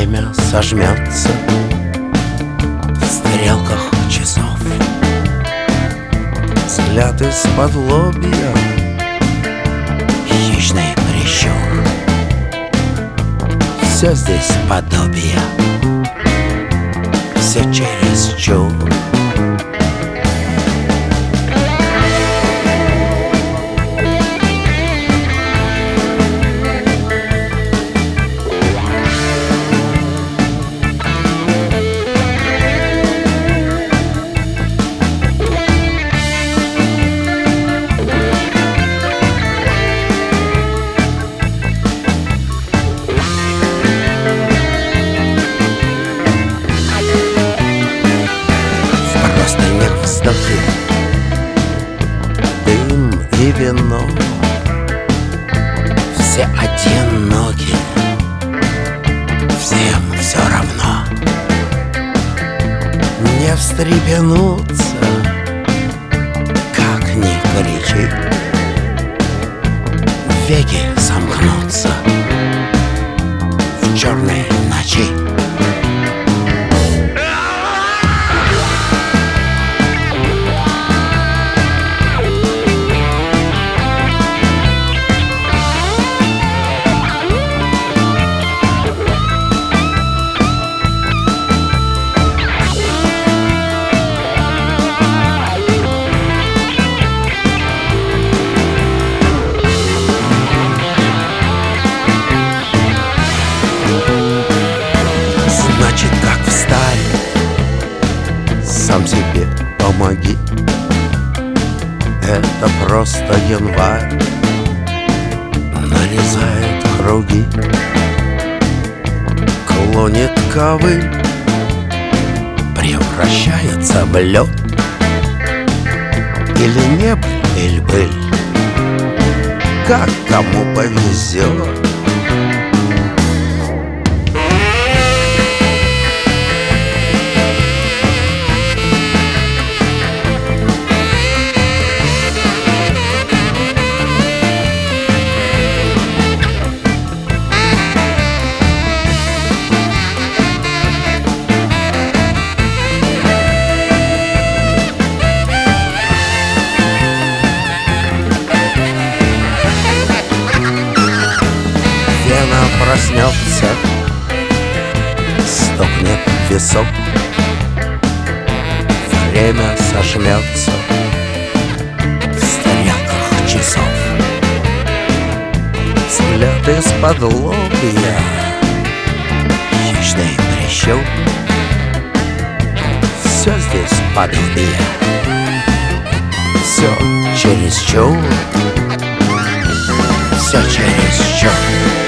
время сожмется в стрелках часов. Взгляд из-под лобья, хищный прищур. Все здесь подобие, все чересчур. Вздохи, дым и вино, все одиноки, всем все равно. Не встрепенуться, как ни кричи, веки сомкнутся в черной ночи. Значит, как встали, сам себе помоги. Это просто январь нарезает круги, клонит ковыль, превращается в лед. Или не быль, или быль, как кому повезет. Проснется, стукнет висок, время сожмется в стрелках часов. Взгляд из-под лобья, хищный прищур. Все здесь подобие, все чересчур, все чересчур.